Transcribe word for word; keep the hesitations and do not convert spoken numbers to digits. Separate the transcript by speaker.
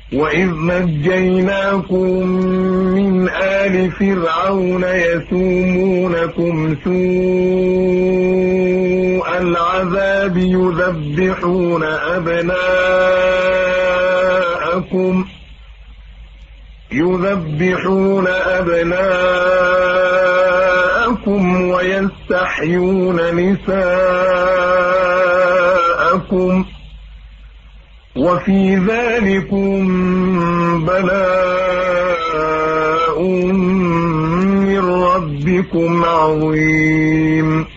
Speaker 1: وإذ نجيناكم من آل فرعون يسومونكم سوء العذاب يذبحون أبناءكم يذبحون أبناءكم ويستحيون نساءكم وفي ذلكم بلاء من ربكم عظيم.